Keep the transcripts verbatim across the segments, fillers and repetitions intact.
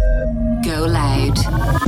Go Loud.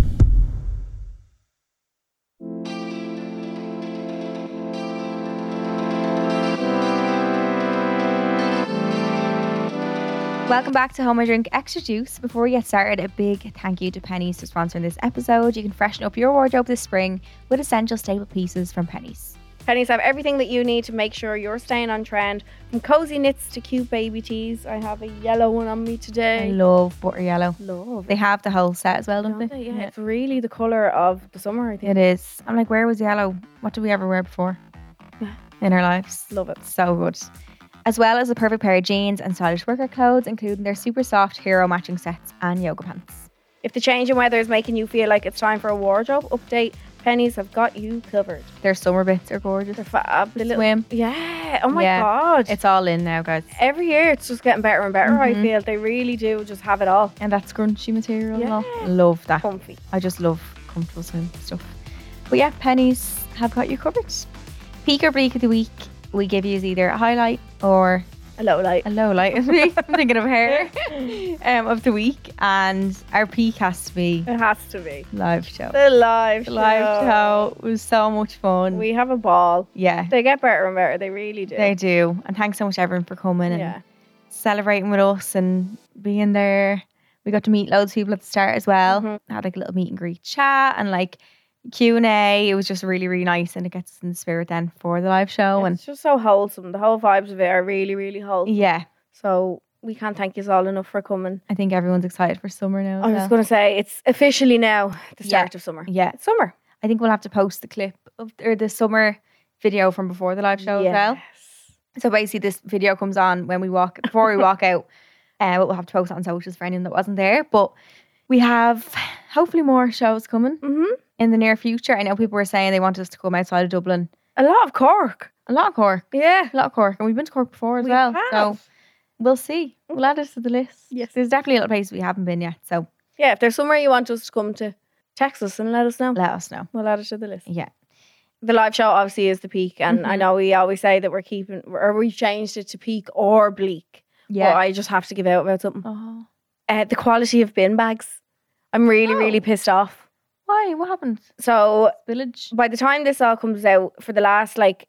Welcome back to Home I Drink Extra Juice. Before we get started, a big thank you to Pennies for sponsoring this episode. You can freshen up your wardrobe this spring with essential staple pieces from Pennies. Pennies have everything that you need to make sure you're staying on trend. From cozy knits to cute baby tees. I have a yellow one on me today. I love butter yellow. Love. They have the whole set as well, don't, Don't they? they? Yeah, it's really the colour of the summer, I think. It is. I'm like, where was yellow? What did we ever wear before Yeah. in our lives? Love it. So good. As well as a perfect pair of jeans and stylish workout clothes, including their super soft hero matching sets and yoga pants. If the change in weather is making you feel like it's time for a wardrobe update, Pennies have got you covered. Their summer bits are gorgeous. They're fab. The little, Swim. Yeah. Oh my Yeah. God. It's all in now, guys. Every year it's just getting better and better, I Mhm. feel. They really do just have it all. And that scrunchy material and all. Yeah. Love that. Comfy. I just love comfortable swim stuff. But yeah, Pennies have got you covered. Peak or bleak of the week, we give you either a highlight or A low light. a low light. I'm thinking of hair um, of the week, and our peak has to be It has to be. live show. The live The live show was so much fun. We have a ball. yeah, They get better and better. They really do. they do. And thanks so much everyone for coming and Yeah. celebrating with us and being there. We got to meet loads of people at the start as well. Mhm. Had like a little meet and greet chat and like Q and A. It was just really, really nice, and it gets us in the spirit then for the live show. It's just so wholesome. The whole vibes of it are really, really wholesome. And yeah, So we can't thank you all enough for coming. I think everyone's excited for summer now. as I was well. going to say, it's officially now the Yeah. start of summer. Yeah, It's summer. I think we'll have to post the clip of or the summer video from before the live show as well. Yes. So basically, this video comes on when we walk before we walk out. Uh, but we'll have to post it on socials for anyone that wasn't there. But we have hopefully more shows coming hmm in the near future. I know people were saying they wanted us to come outside of Dublin. A lot of Cork. A lot of Cork, Yeah. a lot of Cork, and we've been to Cork before as We well. have. So we'll see. We'll add it to the list. Yes. There's definitely a little place we haven't been yet. So Yeah, if there's somewhere you want us to come to, text us and let us know. let us know. We'll add it to the list. Yeah. The live show obviously is the peak, and I Mhm. know we always say that we're keeping, or we've changed it to peak or bleak. Yeah. But I just have to give out about something. Oh. Uh, the quality of bin bags. I'm really, Oh. really pissed off. Why? What happened? So Village. by the time this all comes out, for the last like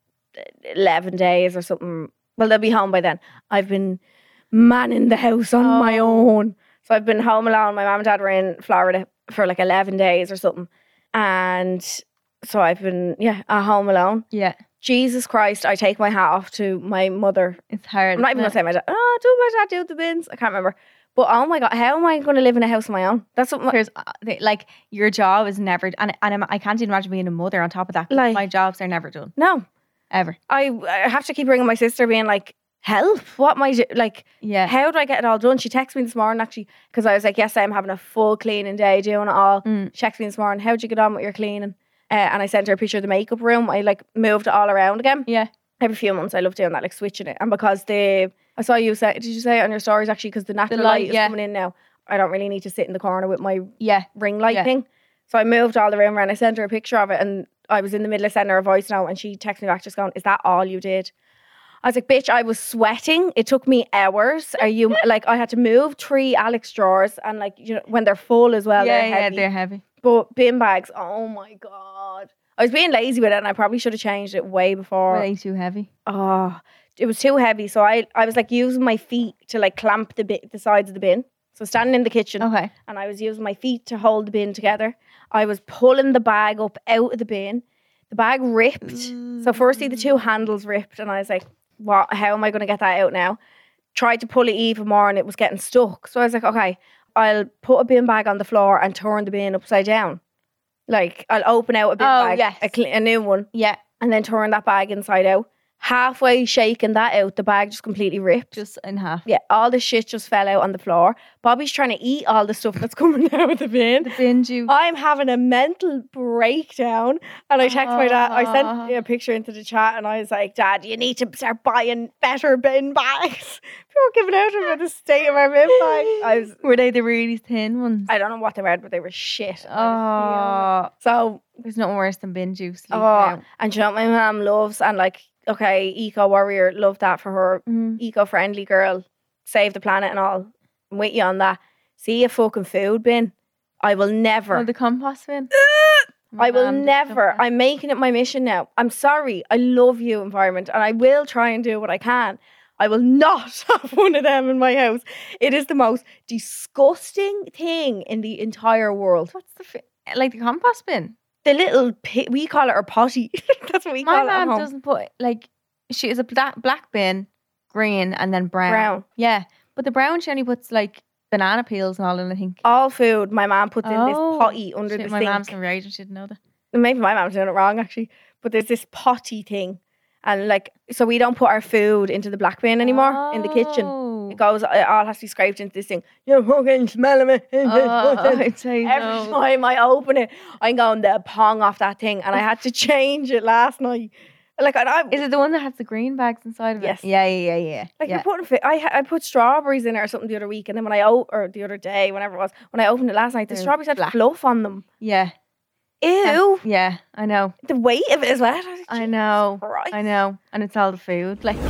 eleven days or something, well, they'll be home by then. I've been manning the house on my Oh. own. So I've been home alone. My mum and dad were in Florida for like eleven days or something. And so I've been, yeah, at home alone. Yeah. Jesus Christ, I take my hat off to my mother. It's hard. I'm not even going isn't to say my dad. Oh, do my dad do the bins? I can't remember. But oh my God, how am I going to live in a house of my own? That's what my, There's uh, they- like your job is never, and and I'm, I can't even imagine being a mother on top of that. 'cause Like- my jobs are never done no. ever. I, I have to keep ringing my sister being like, help, what am I do? Like, Yeah, how do I get it all done? She texted me this morning actually because I was like, yes, I'm having a full cleaning day, doing it all. Mm. She texted me this morning, how'd you get on with your cleaning? Uh, and I sent her a picture of the makeup room. I like moved it all around again. yeah. Every few months I love doing that, like switching it. And because the, I saw you say, did you say it on your stories actually? Because the natural light, light, is yeah. coming in now. I don't really need to sit in the corner with my Yeah, ring light Yeah. thing. So I moved all the room around. I sent her a picture of it and I was in the middle of sending her a voice note and she texted me back just going, is that all you did? I was like, bitch, I was sweating. It took me hours. Are you like, I had to move three Alex drawers and like, you know, when they're full as well, yeah, they're yeah. heavy. They're heavy. But bin bags, oh my God. I was being lazy with it and I probably should have changed it way before. Way too heavy. Oh, it was too heavy. So I, I was like using my feet to like clamp the bi- the sides of the bin. So standing in the kitchen Okay. and I was using my feet to hold the bin together. I was pulling the bag up out of the bin. The bag ripped. So firstly the two handles ripped and I was like, what, how am I going to get that out now? Tried to pull it even more and it was getting stuck. So I was like, okay, I'll put a bin bag on the floor and turn the bin upside down. Like I'll open out a bin Oh, bag, yes. a, cl- a new one, Yeah, and then turn that bag inside out. Halfway shaking that out, the bag just completely ripped. just in half. Yeah, all the shit just fell out on the floor. Bobby's trying to eat all the stuff that's coming out of the bin. The bin juice. I'm having a mental breakdown. And I text my dad, I Ah. sent a picture into the chat and I was like, Dad, you need to start buying better bin bags. People were giving out about the state of our bin bag. I was, Were they the really thin ones? I don't know what they were, but they were shit. Oh, So, there's nothing worse than bin juice. leaking oh, out. and you know what my mum loves? And like, okay, Eco Warrior, love that for her. Mm. Eco-friendly girl, save the planet and all. I'm with you on that. see a fucking food bin. I will never. Oh, the compost bin. I will Mum, never. I'm making it my mission now. I'm sorry. I love you, environment, and I will try and do what I can. I will not have one of them in my house. It is the most disgusting thing in the entire world. What's the fi- like the compost bin? The little pit, we call it our potty. That's what we My call it at mum home. doesn't put like she is a black black bin, green, and then brown. Brown. Yeah, but the brown she only puts like banana peels and all in. I think. All food my mom puts in this Oh, potty under shit, the my sink. mom's never age and she didn't know that. Maybe my mom's doing it wrong actually, but there's this potty thing, and like so we don't put our food into the black bin anymore in the kitchen. Oh. It goes, it all has to be scraped into this thing. You're fucking smelling it. Oh, I'd say Every no. time I open it, I'm going the pong off that thing, and I had to change it last night. Like, and I, Is it the one that has the green bags inside of it? Yes. Yeah, yeah, yeah, yeah. like yeah. you're putting, fi- I ha- I put strawberries in it or something the other week, and then when I o- or the other day, whenever it was, when I opened it last night, the They're strawberries had black. fluff on them. yeah. Ew, Yeah, I know. the weight of it as well. was like, I know. Christ. I know. And it's all the food. Like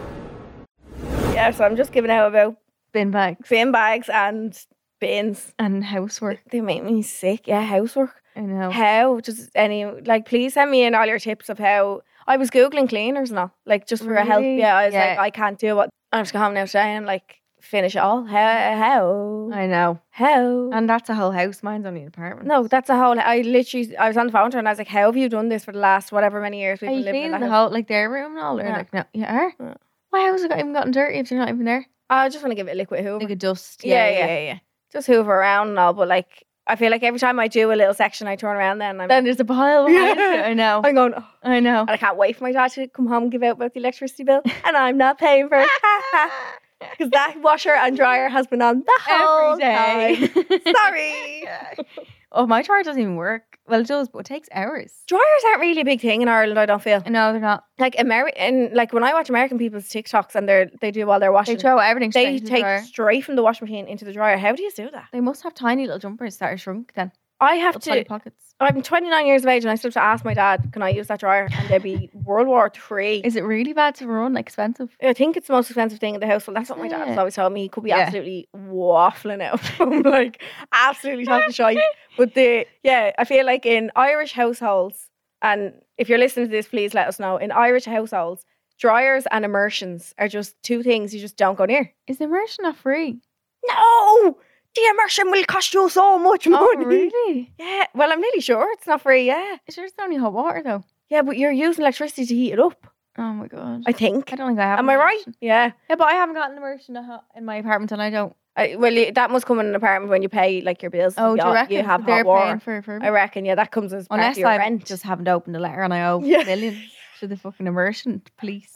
Yeah, so I'm just giving out about bin bags bin bags and bins. and housework. They make me sick. Yeah, housework. I know. How does any like please send me in all your tips of how I was googling cleaners and all, like just for a help. Really? Yeah, I was Yeah. like I can't do what I have to go home now today and like finish it all. How how I know. how And that's a whole house. Mine's only an apartment. no, that's a whole. I literally I was on the phone to her and I was like, how have you done this for the last whatever many years we've Are been you living in cleaning that the house? whole, like their room and all? Or Yeah. like, no, you are? Yeah. Why has it got, even gotten dirty if you're not even there? I just want to give it a liquid hoover, Like a dust. Yeah, Yeah, yeah. yeah, yeah. just hoover around and all. But like I feel like every time I do a little section, I turn around then I'm Then there's a pile behind Yeah. it. I know. I'm going. Oh. I know. And I can't wait for my dad to come home and give out about the electricity bill, and I'm not paying for it. Because that washer and dryer has been on the whole Every day. time. Sorry. Oh, my dryer doesn't even work. Well, it does, but it takes hours. Dryers aren't really a big thing in Ireland, I don't feel. No, they're not. Like American, like when I watch American people's TikToks and they they do all their They washing, throw everything straight they into the take dryer. straight from the washing machine into the dryer. How do you do that? They must have tiny little jumpers that are shrunk then. I have Little tiny to. pockets. I'm twenty-nine years of age and I still have to ask my dad, can I use that dryer? And there'd be World War Three. Is it really bad to run? Like expensive? I think it's the most expensive thing in the house. Well, that's what my dad Yeah. has always told me. He could be Yeah. absolutely waffling out. I'm like, absolutely talking shite. But the, yeah, I feel like in Irish households, and if you're listening to this, please let us know. In Irish households, dryers and immersions are just two things you just don't go near. Is the immersion not free? No! The immersion will cost you so much money. Oh, really? Yeah, well, I'm nearly sure it's not free, yeah. It's just only hot water though. Yeah, but you're using electricity to heat it up, Oh my god. I think. I don't think I have. Am an I right? immersion. Yeah. Yeah, but I haven't got an immersion in ho- in my apartment, and I don't. I, well, you- that must come in an apartment when you pay like your bills. Oh, do you you, reckon you have they're hot water? paying for for me? I reckon, yeah, that comes as part Unless of your I rent. just haven't opened a letter and I owe Yeah. millions to the fucking immersion police.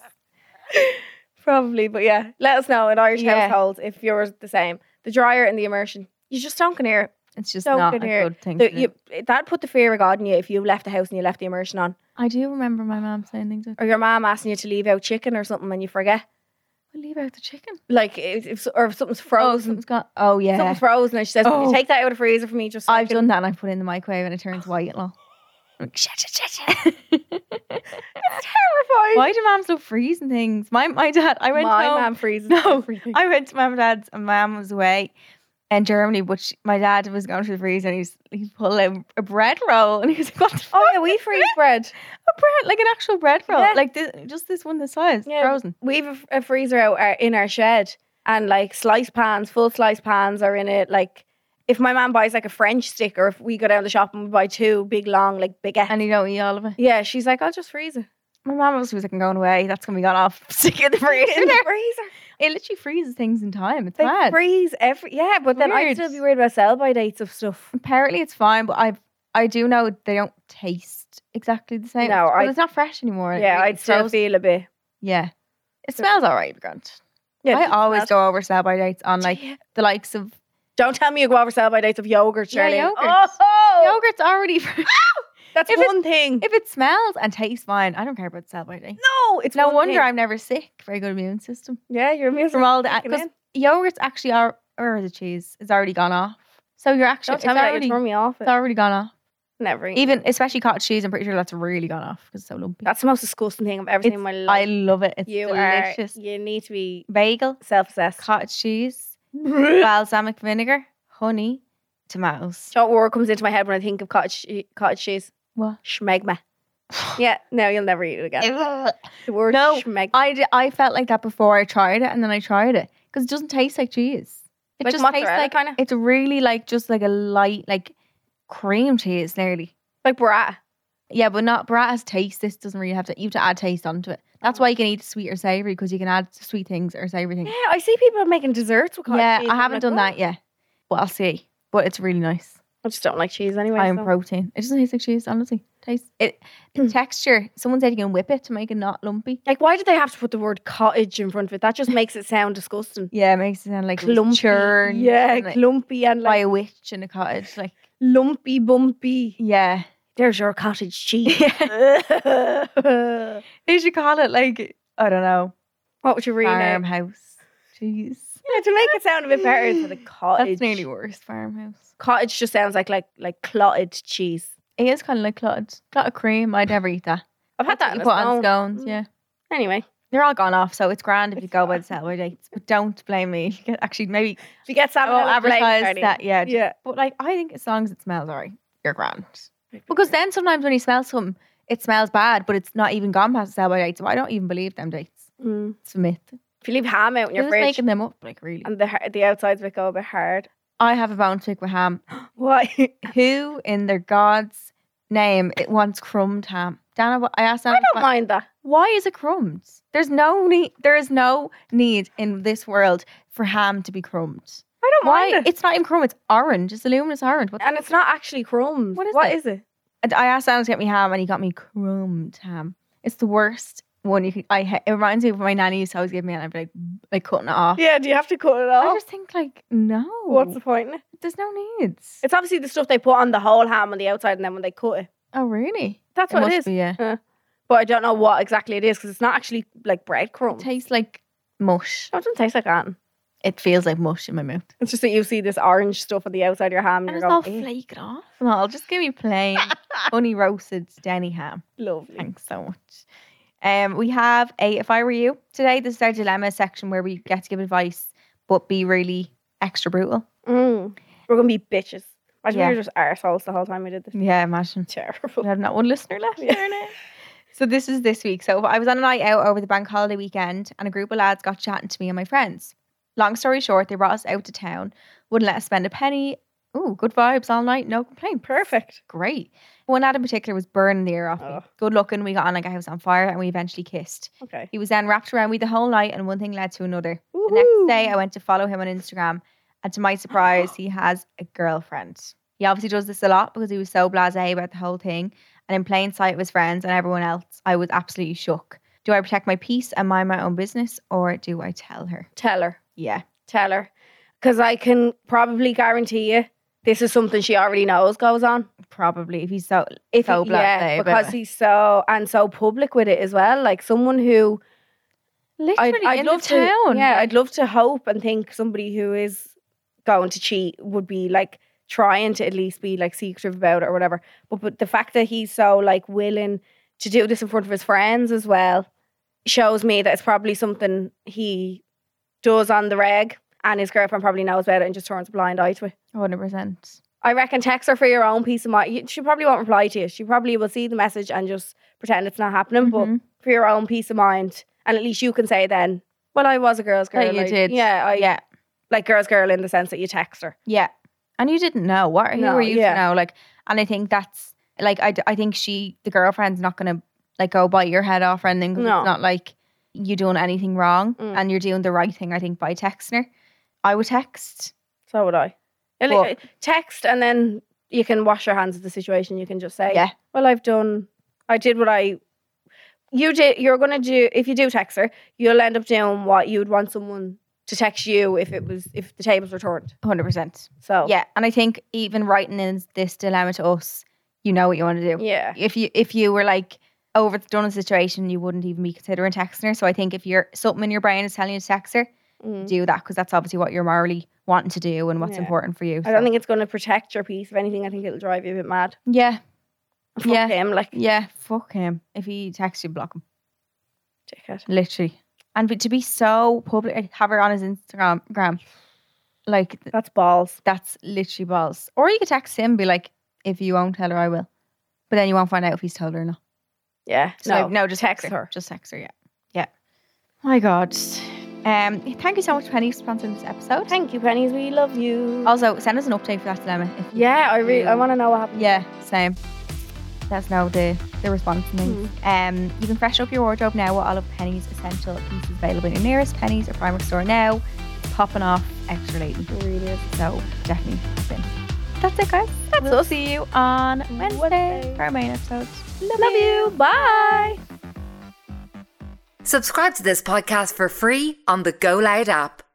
Probably, but yeah, let us know in Irish Yeah. households if you're the same. The dryer and the immersion, you just don't go near it. It's just Don't not get a near good thing. The- to do. you, that put the fear of God in you if you left the house and you left the immersion on, I do remember my mum saying things like, or your mom asking you to leave out chicken or something and you forget. "We'll leave out the chicken." Like if, if or if something's Oh, frozen, something's got. Oh yeah, something's frozen, and she says, "Can you Oh. take that out of the freezer for me?" Just so I I've can-" done that, and I put it in the microwave, and it turns white and all. I'm like, shit, shit, shit, shit. Terrifying. Why do mums love freezing things? My my dad, I went My home. mom freezes No, everything. I went to mum and dad's, and my mum was away in Germany, but she, my dad was going to the freezer, and he's he pulled out a bread roll, and he was like, "What the fuck?" Oh yeah, we freeze bread. A bread, like an actual bread roll, Yeah. like this, just this one this size, Yeah, frozen. We've a, a freezer out our, in our shed, and like slice pans, full slice pans are in it. Like if my mom buys like a French stick, or if we go down the shop and we buy two big long like baguettes, And you don't eat all of it. yeah, she's like, I'll just freeze it My mum was like, "I'm going away. That's gonna be gone off. Stick it in the freezer." in the freezer. It literally freezes things in time. It's They mad. freeze every yeah, but then I'd Weird. still be worried about sell by dates of stuff. Apparently, it's fine, but I I do know they don't taste exactly the same. No, but I- it's not fresh anymore. It Yeah, really I'd still froze- feel a bit. Yeah, it So- smells alright, Grant. Yeah, I it always smells- go over sell by dates on like Yeah. the likes of Don't tell me you go over sell by dates of yogurt, Yeah, Shirley. yogurts. Oh, yogurt's already. that's If it's- one thing. If it smells and tastes fine, I don't care about sell by date. no, it's No one wonder thing. I'm never sick. Very good immune system Yeah, you're immune from all the kicking because in. yogurts actually are or the cheese is already gone off. So you're actually Don't it's tell me that already you turn me off. it's already gone off. Never. eat. Even especially cottage cheese, I'm pretty sure that's really gone off because it's so lumpy. That's the most disgusting thing I've ever seen in my life. I love it. It's you delicious. are. You need to be Bagel, self-assessed. cottage cheese, balsamic vinegar. honey, tomatoes. Do you know what word comes into my head when I think of cottage cottage cheese? What? Schmegma. Yeah, no, you'll never eat it again. The word No, schmegma. I, d- I felt like that before I tried it, and then I tried it because it doesn't taste like cheese. It Like just tastes mozzarella, like kinda? it's really like just like a light like cream cheese nearly. Like burrata. Yeah, but not burrata has taste. This doesn't really have to. You have to add taste onto it. That's why you can eat sweet or savory because you can add sweet things or savory things. Yeah, I see people making desserts with cottage Yeah, cheese. I and I'm haven't like, done what? that yet, but I'll see. But it's really nice. I just don't like cheese anyway. High in so. protein. It doesn't taste like cheese, honestly. Taste it. Texture. Someone said you can whip it to make it not lumpy. Like, why did they have to put the word cottage in front of it? That just makes it sound disgusting. Yeah, it makes it sound like it was Clumpy. churned Yeah, and, like, clumpy and by like a witch in a cottage. Like, lumpy bumpy. yeah. There's your cottage cheese. They should call it like, I don't know, What would you rename? farmhouse cheese. Yeah, to make it sound a bit better for the cottage. That's nearly worse, farmhouse. Cottage just sounds like like like clotted cheese. It is kind of like clotted. Clotted cream. I'd never eat that. I've had that in You a put on scone. scones, Mm. yeah. Anyway, They're all gone off, so it's grand if you It's go by fine. the sell-by dates. But don't blame me. You can Actually, maybe if you get salmon, oh, I would blame advertise Cardi. that, yeah. just- Yeah. But like, I think as long as it smells alright, you're grand. Because then sometimes when you smell something, it smells bad, but it's not even gone past the sell-by date. So I don't even believe them dates. Mm. It's a myth. If you leave ham out in You're your just fridge making them up, like really. and the har- the outsides of it go a bit hard, I have a bone to pick with ham. why? Who in their God's name it wants crumbed ham? Dana, what- I asked Dana, I don't mind that. why is it crumbed? There's no need. There is no need in this world for ham to be crumbed. I don't Why? mind it. It's not even crumb. It's orange. It's a luminous orange. What? And it's not actually crumbs. What is What it? is it? And I asked Dana to get me ham, and he got me crumbed ham. It's the worst one you could. I. ha- It reminds me of my nanny used to always give me, and I'd be like, like cutting it off. Yeah, do you have to cut it I off? just think like no. What's the point in it? There's no needs. It's obviously the stuff they put on the whole ham on the outside and then when they cut it. Oh really? That's It what must it is. be. Yeah. But I don't know what exactly it is because it's not actually like It breadcrumbs. tastes like mush. No, it doesn't taste like that. It feels like mush in my mouth. It's just that you see this orange stuff on the outside of your ham and, And you're it's all going, "Eh, flake it off. No, just give me plain honey roasted Denny ham. lovely. Thanks so much. Um, we have a If I Were You today. This is our dilemma section where we get to give advice, but be really extra brutal. Mm. We're going to be bitches. Imagine Yeah. we were just arseholes the whole time we did this. Yeah, imagine. Terrible. We have not one listener left. Yeah. Darn it. So this is this week. So I was on a night out over the bank holiday weekend, and a group of lads got chatting to me and my friends. Long story short, they brought us out to town, wouldn't let us spend a penny. Ooh, good vibes all night, no complaint. Perfect. Great. One lad in particular was burning the ear off me. Oh. Good looking. We got on like a house on fire, and we eventually kissed. Okay. He was then wrapped around me the whole night, and one thing led to another. The next Woohoo. day, I went to follow him on Instagram, and to my surprise, he has a girlfriend. He obviously does this a lot because he was so blasé about the whole thing. And in plain sight of his friends and everyone else, I was absolutely shook. Do I protect my peace and mind my own business, or do I tell her? Tell her. Yeah. Tell her. Because I can probably guarantee you this is something she already knows goes on. Probably if he's so If so he, blasé yeah, about because it. he's so and so public with it as well. Like someone who Literally I'd, I'd in love the to, town. yeah, I'd love to hope and think somebody who is going to cheat would be like trying to at least be like secretive about it or whatever. But but the fact that he's so like willing to do this in front of his friends as well shows me that it's probably something he does on the reg, and his girlfriend probably knows about it and just turns a blind eye to it. one hundred percent. I reckon text her for your own peace of mind. You- She probably won't reply to you. She probably will see the message and just pretend it's not happening. But Mhm. for your own peace of mind, and at least you can say then, well, I was a girl's girl. That you like, did. Yeah, I, Yeah. like girl's girl in the sense that you text her. Yeah. And you didn't know. What who No, were you yeah. to know? Like, and I think that's like I, d- I think she the girlfriend's not gonna like go bite your head off or anything. 'Cause No. it's not like you doing anything wrong, Mm. and you're doing the right thing. I think by texting her, I would text. So would I. And But- it- text and then you can wash your hands of the situation. You can just say, Yeah. well, I've done, I did what I, you did, you're going to do, if you do text her, you'll end up doing what you'd want someone to text you if it was, if the tables were turned. one hundred percent. So, Yeah, and I think even writing in this dilemma to us, you know what you want to do. yeah. If you if you were like overdone a situation, you wouldn't even be considering texting her. So I think if you're something in your brain is telling you to text her, Mm. do that because that's obviously what you're morally wanting to do and what's Yeah. important for you. I don't so. think it's going to protect your peace. If anything, I think it'll drive you a bit mad. Yeah, Fuck Yeah. him, like, yeah. Fuck him. If he texts you, block him. dickhead. Literally. And but to be so public, like, have her on his Instagram, gram, Like, That's balls. that's literally balls. Or you could text him and be like, if you won't tell her, I will. But then you won't find out if he's told her or not. Yeah. So no, like, no, just text text her. her. Just text her, yeah. Yeah. My God. Um, thank you so much, Penny, for sponsoring this episode. Thank you, Pennies. We love you. Also, send us an update for that dilemma. If you- yeah, I really, I want to know what happened. Yeah, same. Let us know the, the response and things. Um, you can freshen up your wardrobe now with all of Penny's essential pieces available in your nearest Penny's or Primark store now. It's popping off extra lately. It really is. So definitely hop in. That's it, guys. That's we'll us. see you on Wednesday, Wednesday. for our main episode. Love, love you. Bye. Subscribe to this podcast for free on the Go Loud app.